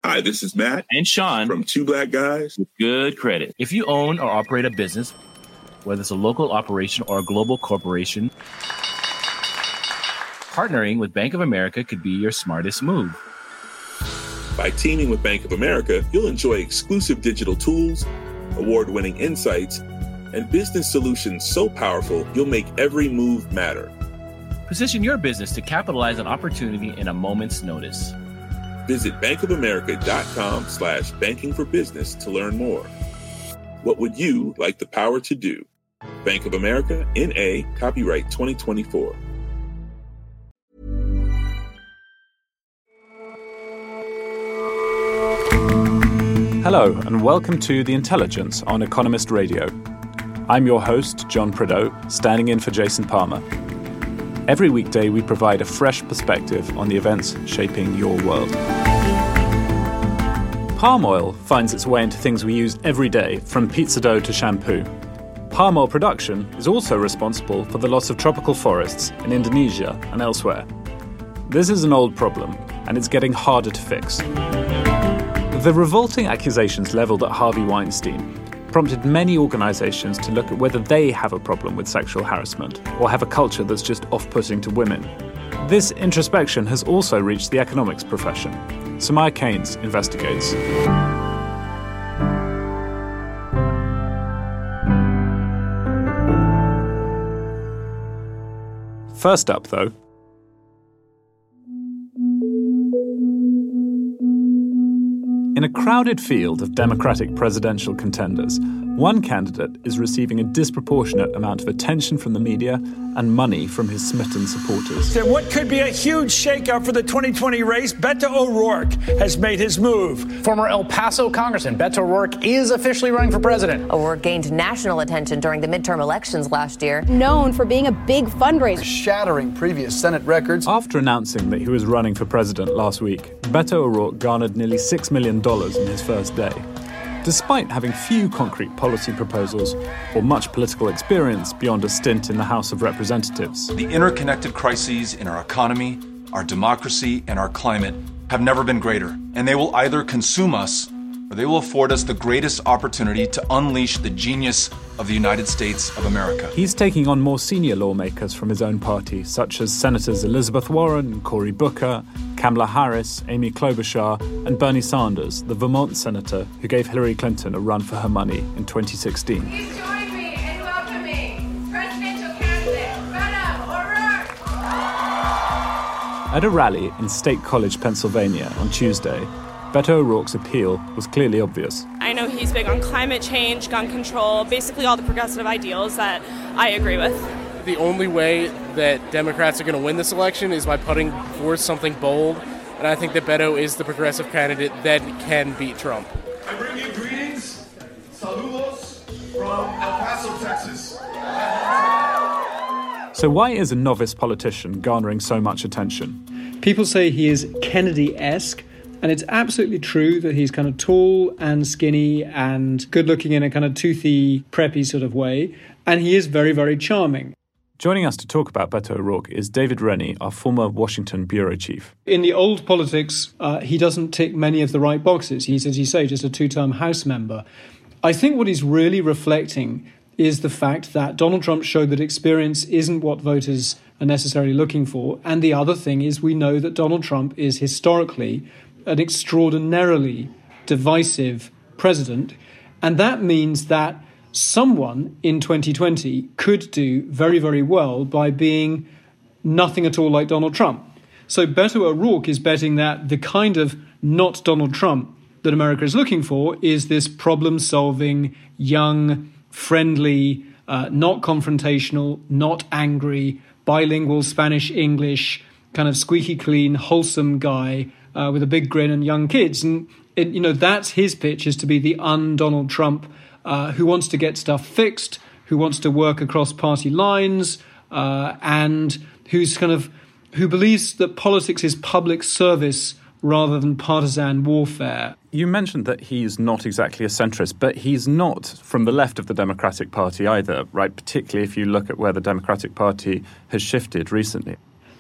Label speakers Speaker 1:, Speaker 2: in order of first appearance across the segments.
Speaker 1: Hi, this is Matt
Speaker 2: and Sean
Speaker 1: from Two Black Guys
Speaker 2: with Good Credit. If you own or operate a business, whether it's a local operation or a global corporation, partnering with Bank of America could be your smartest move.
Speaker 1: By teaming with Bank of America, you'll enjoy exclusive digital tools, award-winning insights, and business solutions so powerful you'll make every move matter.
Speaker 2: Position your business to capitalize on opportunity in a moment's notice.
Speaker 1: Visit bankofamerica.com/banking for business to learn more. What would you like the power to do? Bank of America, N.A., copyright 2024.
Speaker 3: Hello, and welcome to The Intelligence on Economist Radio. I'm your host, John Prideaux, standing in for Jason Palmer. Every weekday, we provide a fresh perspective on the events shaping your world. Palm oil finds its way into things we use every day, from pizza dough to shampoo. Palm oil production is also responsible for the loss of tropical forests in Indonesia and elsewhere. This is an old problem, and it's getting harder to fix. The revolting accusations levelled at Harvey Weinstein prompted many organisations to look at whether they have a problem with sexual harassment or have a culture that's just off-putting to women. This introspection has also reached the economics profession. Samaya Keynes investigates. First up, though, in a crowded field of Democratic presidential contenders, one candidate is receiving a disproportionate amount of attention from the media and money from his smitten supporters.
Speaker 4: In what could be a huge shakeup for the 2020 race, Beto O'Rourke has made his move.
Speaker 5: Former El Paso Congressman Beto O'Rourke is officially running for president.
Speaker 6: O'Rourke gained national attention during the midterm elections last year.
Speaker 7: Known for being a big fundraiser.
Speaker 8: Shattering previous Senate records.
Speaker 3: After announcing that he was running for president last week, Beto O'Rourke garnered nearly $6 million in his first day. Despite having few concrete policy proposals or much political experience beyond a stint in the House of Representatives.
Speaker 9: The interconnected crises in our economy, our democracy, and our climate have never been greater, and they will either consume us or they will afford us the greatest opportunity to unleash the genius of the United States of America.
Speaker 3: He's taking on more senior lawmakers from his own party, such as Senators Elizabeth Warren, Cory Booker, Kamala Harris, Amy Klobuchar, and Bernie Sanders, the Vermont senator who gave Hillary Clinton a run for her money in 2016.
Speaker 10: Please join me in welcoming presidential candidate Beto O'Rourke.
Speaker 3: At a rally in State College, Pennsylvania on Tuesday, Beto O'Rourke's appeal was clearly obvious.
Speaker 11: I know he's big on climate change, gun control, basically all the progressive ideals that I agree with.
Speaker 12: The only way that Democrats are going to win this election is by putting forth something bold, and I think that Beto is the progressive candidate that can beat Trump.
Speaker 13: I bring you greetings, saludos, from El Paso, Texas.
Speaker 3: So why is a novice politician garnering so much attention?
Speaker 14: People say he is Kennedy-esque, and it's absolutely true that he's kind of tall and skinny and good-looking in a kind of toothy, preppy sort of way, and he is very, very charming.
Speaker 3: Joining us to talk about Beto O'Rourke is David Rennie, our former Washington bureau chief.
Speaker 14: In the old politics, he doesn't tick many of the right boxes. He's, as you say, just a two-term House member. I think what he's really reflecting is the fact that Donald Trump showed that experience isn't what voters are necessarily looking for. And the other thing is we know that Donald Trump is historically an extraordinarily divisive president. And that means that someone in 2020 could do very, very well by being nothing at all like Donald Trump. So Beto O'Rourke is betting that the kind of not Donald Trump that America is looking for is this problem-solving, young, friendly, not confrontational, not angry, bilingual Spanish-English, kind of squeaky clean, wholesome guy with a big grin and young kids. And, that's his pitch, is to be the un-Donald Trump who wants to get stuff fixed, who wants to work across party lines, and who believes that politics is public service rather than partisan warfare.
Speaker 3: You mentioned that he's not exactly a centrist, but he's not from the left of the Democratic Party either, right? Particularly if you look at where the Democratic Party has shifted recently.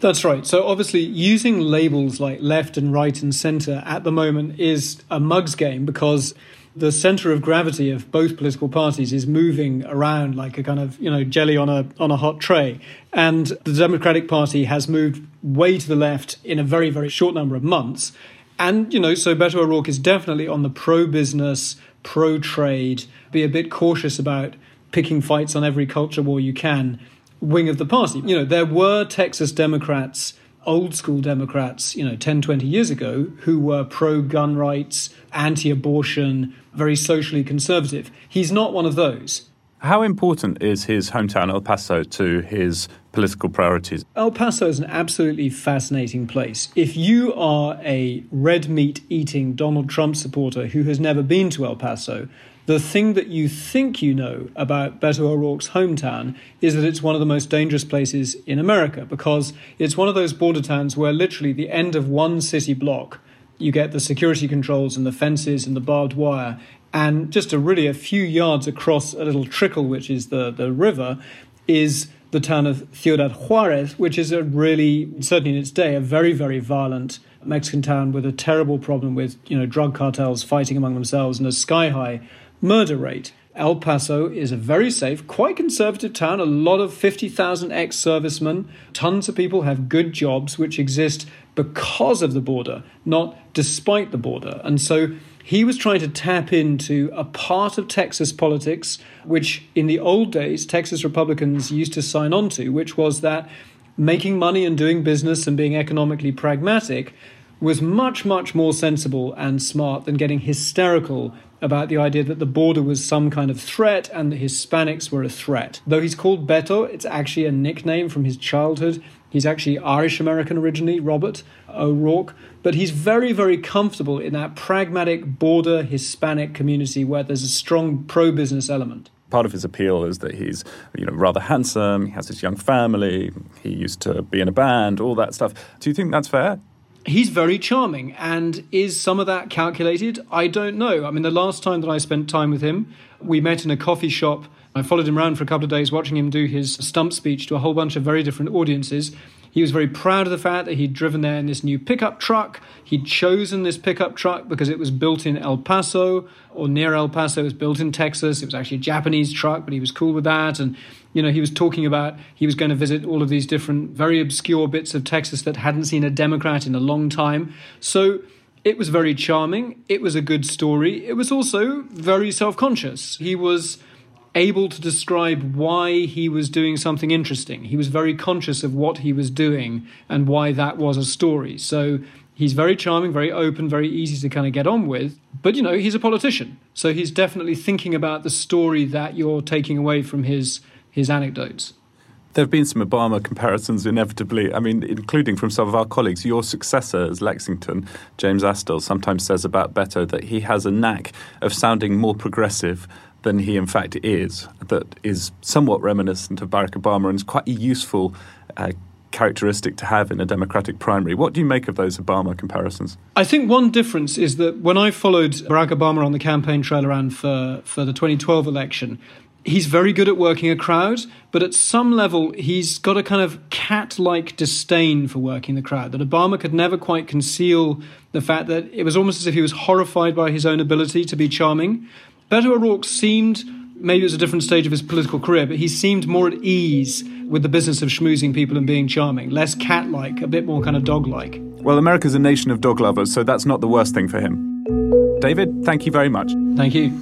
Speaker 14: That's right. So obviously using labels like left and right and centre at the moment is a mug's game, because the centre of gravity of both political parties is moving around like a kind of, jelly on a hot tray. And the Democratic Party has moved way to the left in a very, very short number of months. And, so Beto O'Rourke is definitely on the pro-business, pro-trade, be a bit cautious about picking fights on every culture war you can wing of the party. There were Texas Democrats, old school Democrats, 10, 20 years ago, who were pro-gun rights, anti-abortion, very socially conservative. He's not one of those.
Speaker 3: How important is his hometown, El Paso, to his political priorities?
Speaker 14: El Paso is an absolutely fascinating place. If you are a red meat-eating Donald Trump supporter who has never been to El Paso, the thing that you think you know about Beto O'Rourke's hometown is that it's one of the most dangerous places in America, because it's one of those border towns where literally the end of one city block, you get the security controls and the fences and the barbed wire, and just a few yards across a little trickle, which is the river, is the town of Ciudad Juarez, which is certainly in its day, a very, very violent Mexican town with a terrible problem with, drug cartels fighting among themselves and a sky-high murder rate. El Paso is a very safe, quite conservative town, a lot of 50,000 ex-servicemen, tons of people have good jobs which exist because of the border, not despite the border. And so he was trying to tap into a part of Texas politics, which in the old days Texas Republicans used to sign on to, which was that making money and doing business and being economically pragmatic was much, much more sensible and smart than getting hysterical about the idea that the border was some kind of threat and the Hispanics were a threat. Though he's called Beto, it's actually a nickname from his childhood. He's actually Irish-American originally, Robert O'Rourke. But he's very, very comfortable in that pragmatic border Hispanic community where there's a strong pro-business element.
Speaker 3: Part of his appeal is that he's, rather handsome, he has his young family, he used to be in a band, all that stuff. Do you think that's fair?
Speaker 14: He's very charming, and is some of that calculated? I don't know. I mean, the last time that I spent time with him, we met in a coffee shop. I followed him around for a couple of days watching him do his stump speech to a whole bunch of very different audiences. He was very proud of the fact that he'd driven there in this new pickup truck. He'd chosen this pickup truck because it was built in El Paso, or near El Paso. It was built in Texas. It was actually a Japanese truck, but he was cool with that. And, he was talking about he was going to visit all of these different, very obscure bits of Texas that hadn't seen a Democrat in a long time. So it was very charming. It was a good story. It was also very self-conscious. He was able to describe why he was doing something interesting. He was very conscious of what he was doing and why that was a story. So he's very charming, very open, very easy to kind of get on with. But, he's a politician. So he's definitely thinking about the story that you're taking away from his anecdotes.
Speaker 3: There have been some Obama comparisons inevitably, including from some of our colleagues. Your successor as Lexington, James Astle, sometimes says about Beto that he has a knack of sounding more progressive than he in fact is, that is somewhat reminiscent of Barack Obama and is quite a useful characteristic to have in a Democratic primary. What do you make of those Obama comparisons?
Speaker 14: I think one difference is that when I followed Barack Obama on the campaign trail around for the 2012 election, he's very good at working a crowd, but at some level he's got a kind of cat-like disdain for working the crowd, that Obama could never quite conceal the fact that it was almost as if he was horrified by his own ability to be charming. Beto O'Rourke seemed, maybe it was a different stage of his political career, but he seemed more at ease with the business of schmoozing people and being charming, less cat-like, a bit more kind of dog-like.
Speaker 3: Well, America's a nation of dog lovers, so that's not the worst thing for him. David, thank you very much.
Speaker 14: Thank you.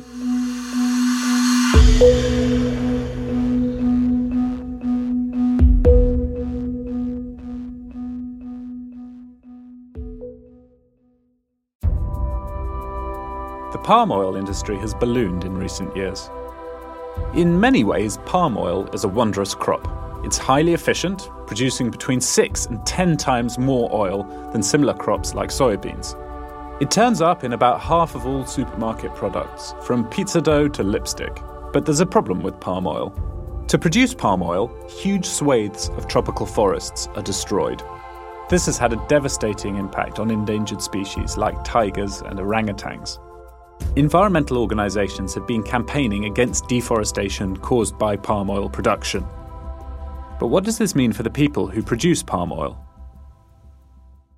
Speaker 3: The palm oil industry has ballooned in recent years. In many ways, palm oil is a wondrous crop. It's highly efficient, producing between 6 and 10 times more oil than similar crops like soybeans. It turns up in about half of all supermarket products, from pizza dough to lipstick. But there's a problem with palm oil. To produce palm oil, huge swathes of tropical forests are destroyed. This has had a devastating impact on endangered species like tigers and orangutans. Environmental organisations have been campaigning against deforestation caused by palm oil production. But what does this mean for the people who produce palm oil?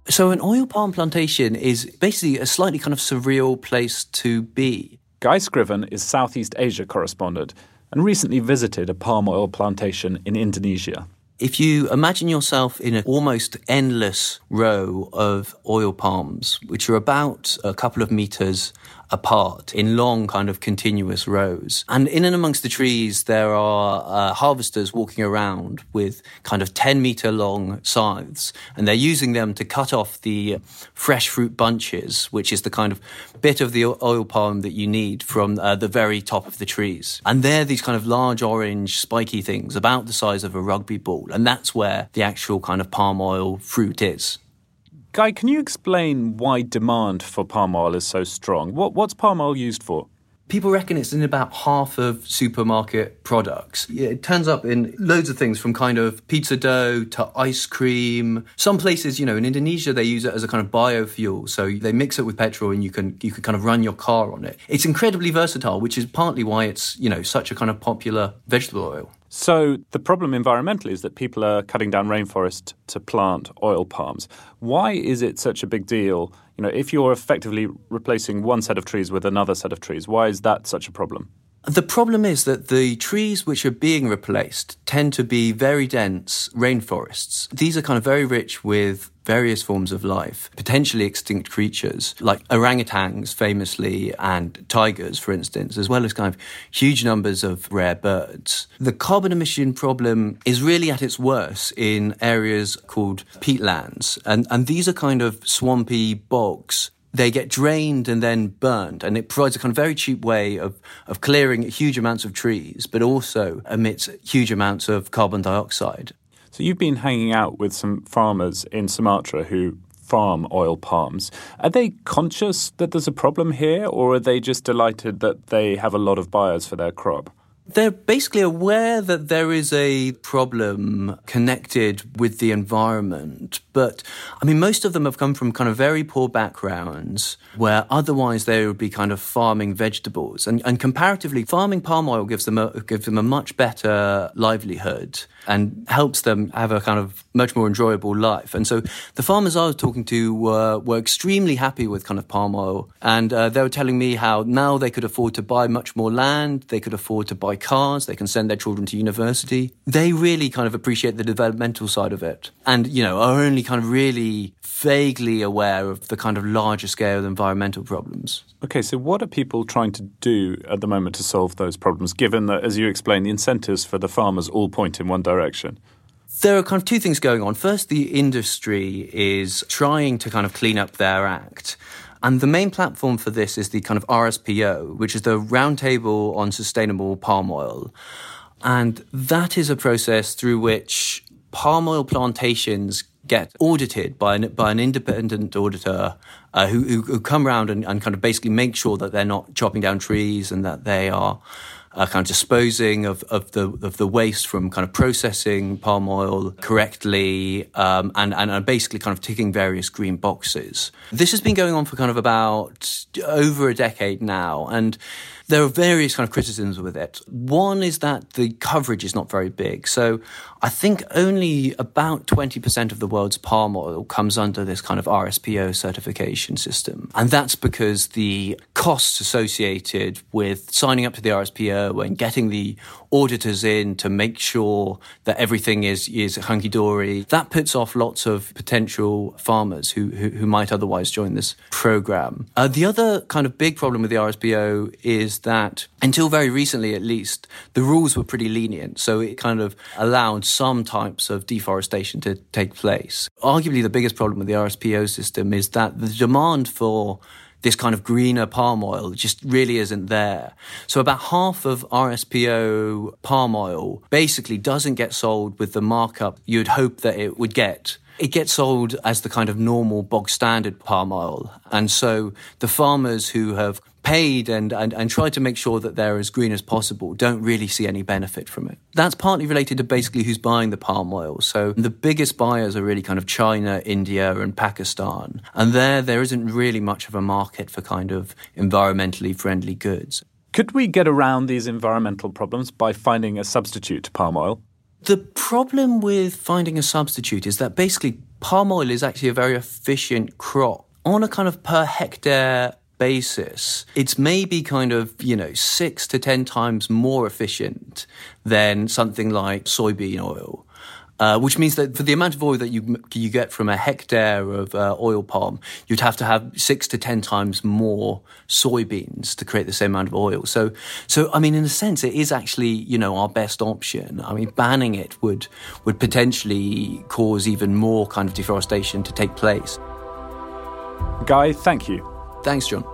Speaker 15: So an oil palm plantation is basically a slightly kind of surreal place to be.
Speaker 3: Guy Scriven is Southeast Asia correspondent and recently visited a palm oil plantation in Indonesia.
Speaker 15: If you imagine yourself in an almost endless row of oil palms, which are about a couple of meters apart in long kind of continuous rows. And in and amongst the trees, there are harvesters walking around with kind of 10-meter long scythes, and they're using them to cut off the fresh fruit bunches, which is the kind of bit of the oil palm that you need from the very top of the trees. And they're these kind of large orange spiky things about the size of a rugby ball, and that's where the actual kind of palm oil fruit is.
Speaker 3: Guy, can you explain why demand for palm oil is so strong? What's palm oil used for?
Speaker 15: People reckon it's in about half of supermarket products. It turns up in loads of things, from kind of pizza dough to ice cream. Some places, in Indonesia, they use it as a kind of biofuel. So they mix it with petrol and you can kind of run your car on it. It's incredibly versatile, which is partly why it's, such a kind of popular vegetable oil.
Speaker 3: So the problem environmentally is that people are cutting down rainforest to plant oil palms. Why is it such a big deal? If you're effectively replacing one set of trees with another set of trees, why is that such a problem?
Speaker 15: The problem is that the trees which are being replaced tend to be very dense rainforests. These are kind of very rich with various forms of life, potentially extinct creatures like orangutans famously, and tigers, for instance, as well as kind of huge numbers of rare birds. The carbon emission problem is really at its worst in areas called peatlands, and these are kind of swampy bogs. They get drained and then burned, and it provides a kind of very cheap way of clearing huge amounts of trees, but also emits huge amounts of carbon dioxide.
Speaker 3: So you've been hanging out with some farmers in Sumatra who farm oil palms. Are they conscious that there's a problem here, or are they just delighted that they have a lot of buyers for their crop?
Speaker 15: They're basically aware that there is a problem connected with the environment. But, most of them have come from kind of very poor backgrounds where otherwise they would be kind of farming vegetables. And comparatively, farming palm oil gives them a much better livelihood and helps them have a kind of much more enjoyable life. And so the farmers I was talking to were extremely happy with kind of palm oil. And they were telling me how now they could afford to buy much more land, they could afford to buy cars, they can send their children to university. They really kind of appreciate the developmental side of it and, are only kind of really vaguely aware of the kind of larger scale environmental problems.
Speaker 3: Okay, so what are people trying to do at the moment to solve those problems, given that, as you explained, the incentives for the farmers all point in one direction?
Speaker 15: There are kind of two things going on. First, the industry is trying to kind of clean up their act. And the main platform for this is the kind of RSPO, which is the Roundtable on Sustainable Palm Oil. And that is a process through which palm oil plantations get audited by an independent auditor who come around and kind of basically make sure that they're not chopping down trees and that they are kind of disposing of the waste from kind of processing palm oil correctly, and basically kind of ticking various green boxes. This has been going on for kind of about over a decade now, and there are various kind of criticisms with it. One is that the coverage is not very big. So I think only about 20% of the world's palm oil comes under this kind of RSPO certification system. And that's because the costs associated with signing up to the RSPO and getting the auditors in to make sure that everything is hunky-dory, that puts off lots of potential farmers who might otherwise join this program. The other kind of big problem with the RSPO is that until very recently, at least, the rules were pretty lenient. So it kind of allowed some types of deforestation to take place. Arguably, the biggest problem with the RSPO system is that the demand for this kind of greener palm oil just really isn't there. So about half of RSPO palm oil basically doesn't get sold with the markup you'd hope that it would get. It gets sold as the kind of normal bog standard palm oil. And so the farmers who have paid and tried to make sure that they're as green as possible don't really see any benefit from it. That's partly related to basically who's buying the palm oil. So the biggest buyers are really kind of China, India and Pakistan. And there isn't really much of a market for kind of environmentally friendly goods.
Speaker 3: Could we get around these environmental problems by finding a substitute to palm oil?
Speaker 15: The problem with finding a substitute is that basically palm oil is actually a very efficient crop. On a kind of per hectare basis, it's maybe kind of, 6 to 10 times more efficient than something like soybean oil. Which means that for the amount of oil that you get from a hectare of oil palm, you'd have to have 6 to 10 times more soybeans to create the same amount of oil. So I mean, in a sense, it is actually, our best option. I mean, banning it would potentially cause even more kind of deforestation to take place.
Speaker 3: Guy, thank you.
Speaker 15: Thanks, John.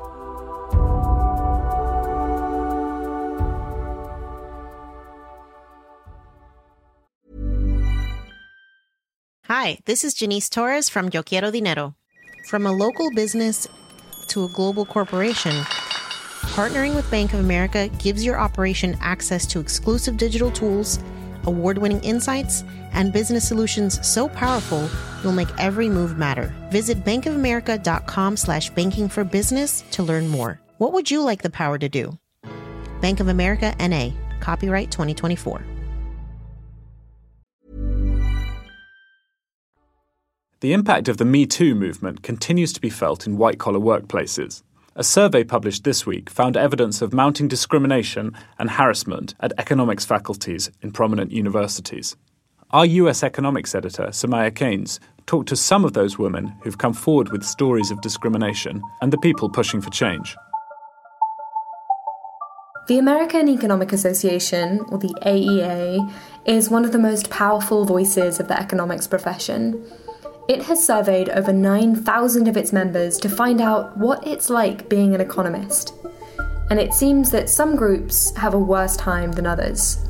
Speaker 16: Hi, this is Janice Torres from Yo Quiero Dinero. From a local business to a global corporation, partnering with Bank of America gives your operation access to exclusive digital tools, award-winning insights, and business solutions so powerful you'll make every move matter. Visit bankofamerica.com/banking for business to learn more. What would you like the power to do? Bank of America, N.A. Copyright 2024.
Speaker 3: The impact of the Me Too movement continues to be felt in white-collar workplaces. A survey published this week found evidence of mounting discrimination and harassment at economics faculties in prominent universities. Our US economics editor, Samaya Keynes, talked to some of those women who've come forward with stories of discrimination and the people pushing for change.
Speaker 17: The American Economic Association, or the AEA, is one of the most powerful voices of the economics profession. It has surveyed over 9,000 of its members to find out what it's like being an economist. And it seems that some groups have a worse time than others.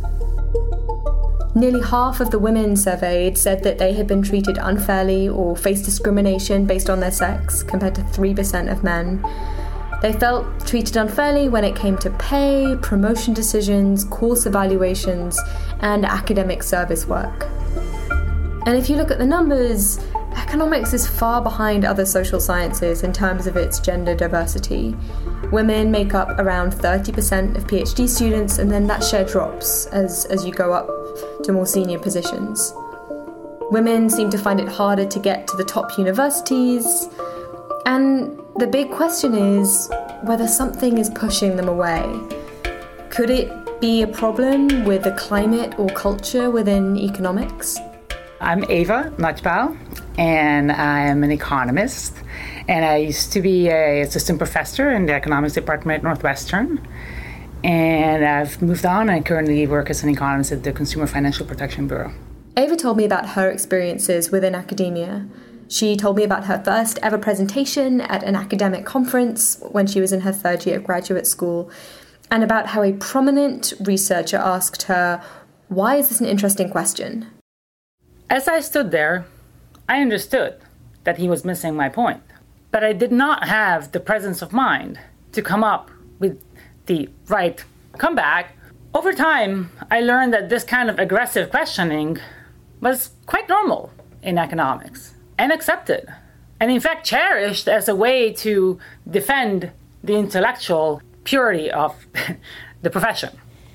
Speaker 17: Nearly half of the women surveyed said that they had been treated unfairly or faced discrimination based on their sex, compared to 3% of men. They felt treated unfairly when it came to pay, promotion decisions, course evaluations, and academic service work. And if you look at the numbers, economics is far behind other social sciences in terms of its gender diversity. Women make up around 30% of PhD students, and then that share drops as you go up to more senior positions. Women seem to find it harder to get to the top universities, and the big question is whether something is pushing them away. Could it be a problem with the climate or culture within economics?
Speaker 18: I'm Ava Nutbau, and I'm an economist, and I used to be an assistant professor in the economics department at Northwestern, and I've moved on and currently work as an economist at the Consumer Financial Protection Bureau.
Speaker 17: Ava told me about her experiences within academia. She told me about her first ever presentation at an academic conference when she was in her third year of graduate school, and about how a prominent researcher asked her, "Why is this an interesting question?"
Speaker 18: As I stood there, I understood that he was missing my point, but I did not have the presence of mind to come up with the right comeback. Over time, I learned that this kind of aggressive questioning was quite normal in economics and accepted, and in fact cherished as a way to defend the intellectual purity of the profession.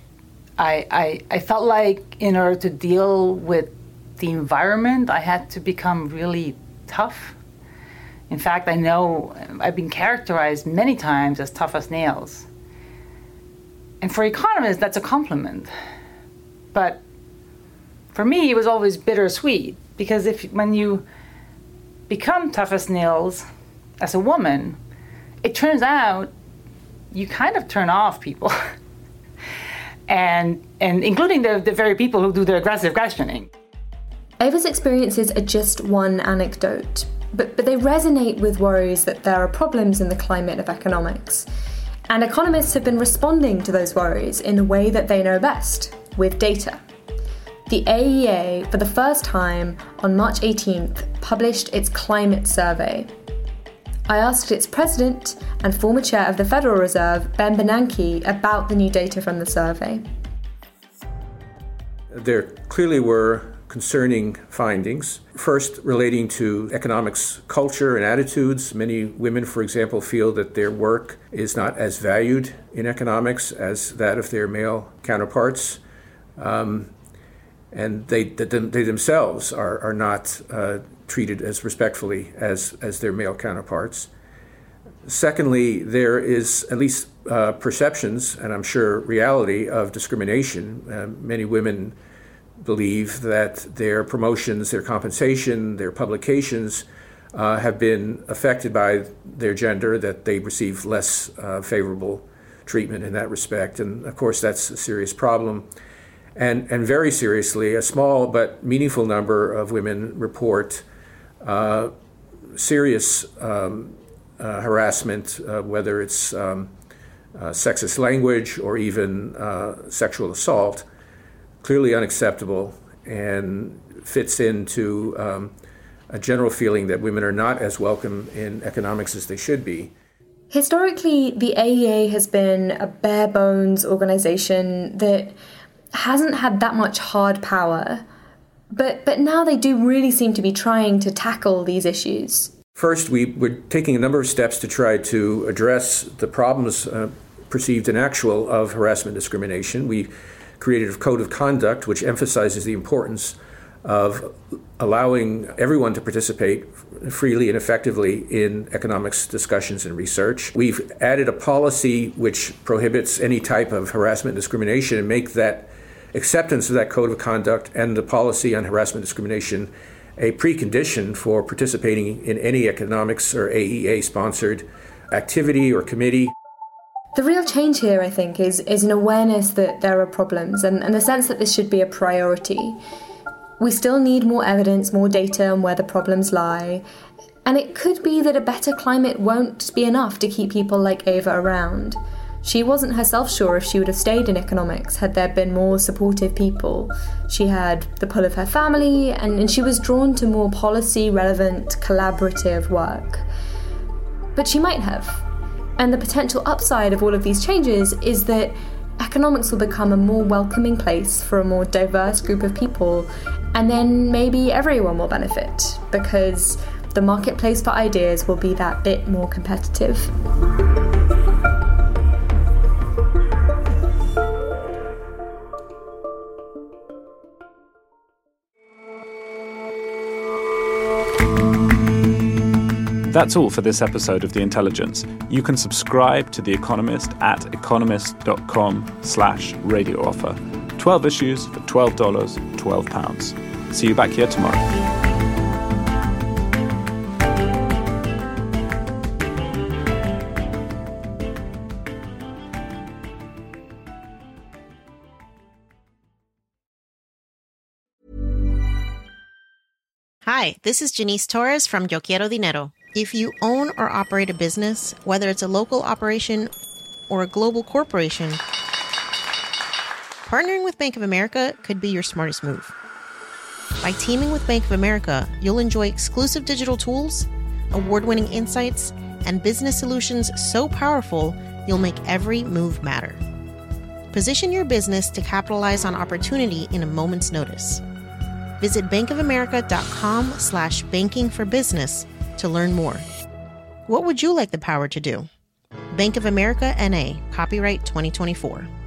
Speaker 18: I felt like in order to deal with the environment, I had to become really tough. In fact, I know I've been characterized many times as tough as nails. And for economists, that's a compliment. But for me, it was always bittersweet, because when you become tough as nails as a woman, it turns out you kind of turn off people. and including the very people who do the aggressive questioning.
Speaker 17: Ava's experiences are just one anecdote, but they resonate with worries that there are problems in the climate of economics. And economists have been responding to those worries in the way that they know best, with data. The AEA, for the first time on March 18th, published its climate survey. I asked its president and former chair of the Federal Reserve, Ben Bernanke, about the new data from the survey.
Speaker 19: There clearly were concerning findings. First, relating to economics culture and attitudes. Many women, for example, feel that their work is not as valued in economics as that of their male counterparts. and they themselves are not treated as respectfully as their male counterparts. Secondly, there is at least perceptions, and I'm sure reality, of discrimination. Many women believe that their promotions, their compensation, their publications have been affected by their gender, that they receive less favorable treatment in that respect. And of course, that's a serious problem. And very seriously, a small but meaningful number of women report serious harassment, whether it's sexist language or even sexual assault, clearly unacceptable, and fits into a general feeling that women are not as welcome in economics as they should be.
Speaker 17: Historically, the AEA has been a bare-bones organization that hasn't had that much hard power, but now they do really seem to be trying to tackle these issues.
Speaker 19: First, we're taking a number of steps to try to address the problems perceived and actual of harassment and discrimination. We created a code of conduct which emphasizes the importance of allowing everyone to participate freely and effectively in economics discussions and research. We've added a policy which prohibits any type of harassment and discrimination, and make that acceptance of that code of conduct and the policy on harassment and discrimination a precondition for participating in any economics or AEA-sponsored activity or committee.
Speaker 17: The real change here, I think, is an awareness that there are problems and the sense that this should be a priority. We still need more evidence, more data on where the problems lie, and it could be that a better climate won't be enough to keep people like Ava around. She wasn't herself sure if she would have stayed in economics had there been more supportive people. She had the pull of her family, and she was drawn to more policy-relevant, collaborative work. But she might have. And the potential upside of all of these changes is that economics will become a more welcoming place for a more diverse group of people, and then maybe everyone will benefit, because the marketplace for ideas will be that bit more competitive.
Speaker 3: That's all for this episode of The Intelligence. You can subscribe to The Economist at economist.com/radio offer. 12 issues for $12, £12. See you back here tomorrow.
Speaker 16: Hi, this is Janice Torres from Yo Quiero Dinero. If you own or operate a business, whether it's a local operation or a global corporation, partnering with Bank of America could be your smartest move. By teaming with Bank of America, you'll enjoy exclusive digital tools, award-winning insights, and business solutions so powerful you'll make every move matter. Position your business to capitalize on opportunity in a moment's notice. Visit bankofamerica.com/bankingforbusiness to learn more. What would you like the power to do? Bank of America, N.A., copyright 2024.